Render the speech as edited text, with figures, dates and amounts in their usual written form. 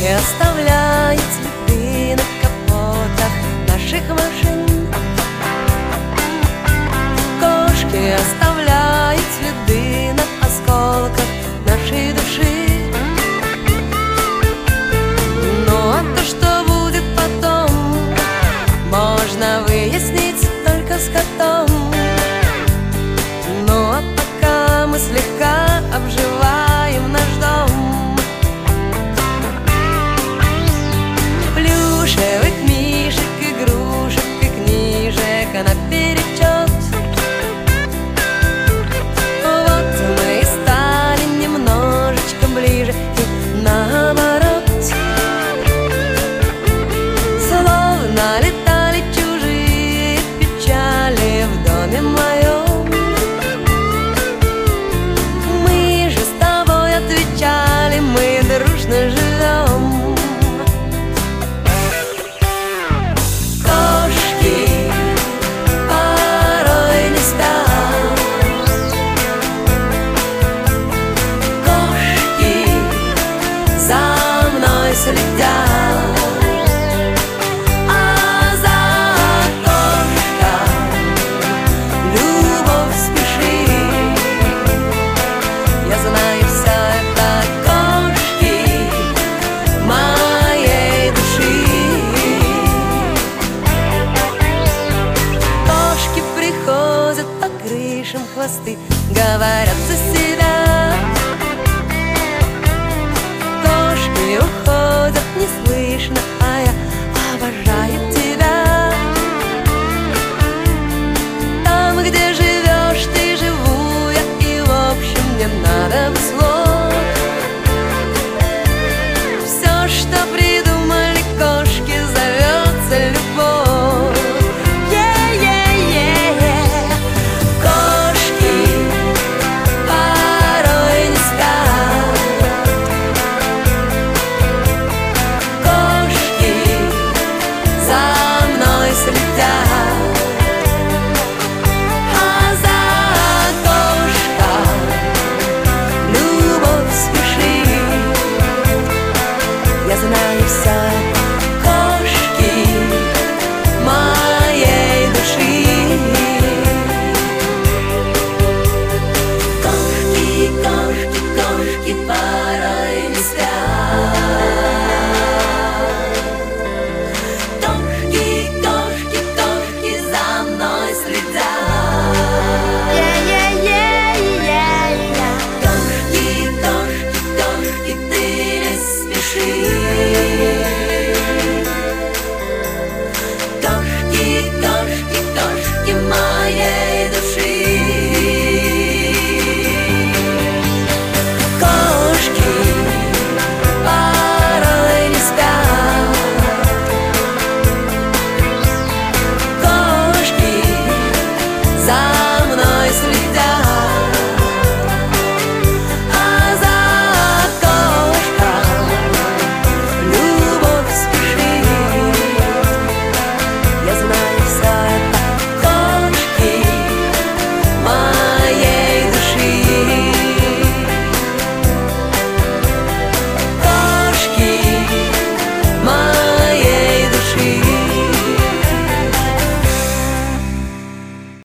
Кошки оставляют следы на капотах наших машин. Кошки оставляют следы на осколках нашей души. Ну а то, что будет потом, можно выяснить только с котом. Ну а пока мы слегка обживаем наш дом. Плюшевых мишек, игрушек и книжек наперечет. Вот мы и стали немножечко ближе и наоборот. Словно летали чужие печали в доме моем. Мы же с тобой отвечали, мы дружно живем. Кошки порой не спят. Кошки за мной следят. А за кошкой любовь спешит. Я знаю, все это кошки моей души. Кошки приходят по крышам, хвосты говорят за себя. Кошки уходят неслышно,